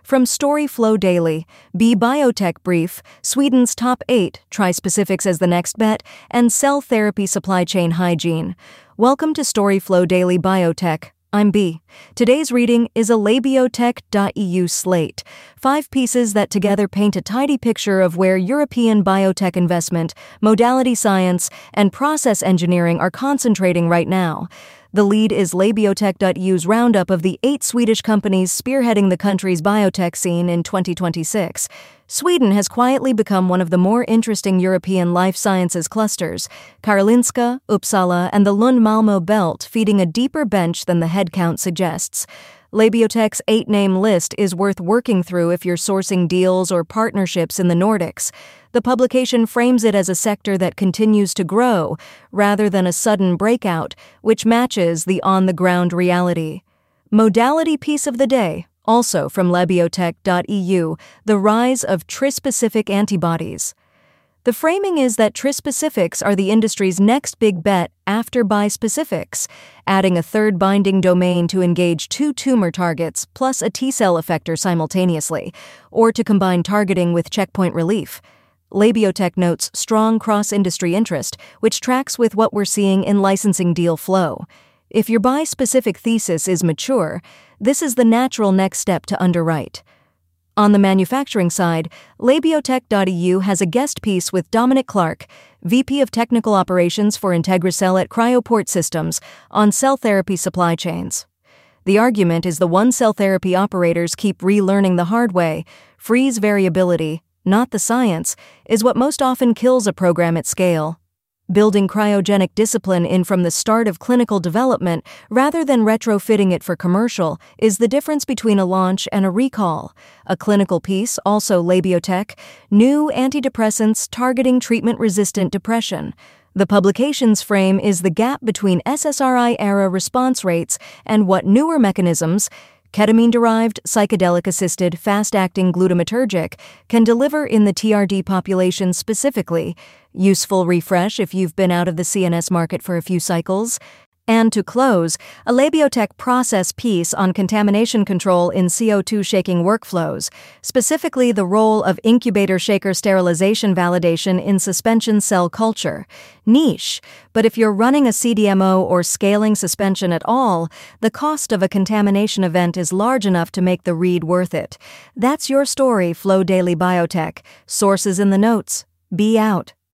From Storyflow Daily, B Biotech Brief, Sweden's top 8, Trispecifics as the next bet, and Cell Therapy Supply Chain Hygiene. Welcome to Storyflow Daily Biotech. I'm B. Today's reading is a labiotech.eu slate, 5 pieces that together paint a tidy picture of where European biotech investment, modality science, and process engineering are concentrating right now. The lead is labiotech.eu's roundup of the 8 Swedish companies spearheading the country's biotech scene in 2026. Sweden has quietly become one of the more interesting European life sciences clusters, Karolinska, Uppsala, and the Lund-Malmö belt feeding a deeper bench than the headcount suggests. Labiotech's 8-name list is worth working through if you're sourcing deals or partnerships in the Nordics. The publication frames it as a sector that continues to grow, rather than a sudden breakout, which matches the on-the-ground reality. Modality piece of the day, also from labiotech.eu, the rise of trispecific antibodies. The framing is that trispecifics are the industry's next big bet after bispecifics, adding a third binding domain to engage 2 tumor targets plus a T-cell effector simultaneously, or to combine targeting with checkpoint relief. Labiotech notes strong cross-industry interest, which tracks with what we're seeing in licensing deal flow. If your bispecific thesis is mature, this is the natural next step to underwrite. On the manufacturing side, labiotech.eu has a guest piece with Dominic Clark, VP of Technical Operations for IntegraCell at Cryoport Systems, on cell therapy supply chains. The argument is the one cell therapy operators keep relearning the hard way: freeze variability, not the science, is what most often kills a program at scale. Building cryogenic discipline in from the start of clinical development rather than retrofitting it for commercial is the difference between a launch and a recall. A clinical piece, also Labiotech, new antidepressants targeting treatment-resistant depression. The publication's frame is the gap between SSRI-era response rates and what newer mechanisms, ketamine-derived, psychedelic-assisted, fast-acting glutamatergic, can deliver in the TRD population specifically. Useful refresh if you've been out of the CNS market for a few cycles. And to close, a Labiotech process piece on contamination control in CO2 shaking workflows, specifically the role of incubator shaker sterilization validation in suspension cell culture. Niche, but if you're running a CDMO or scaling suspension at all, the cost of a contamination event is large enough to make the read worth it. That's your story, Flow Daily Biotech. Sources in the notes. Be out.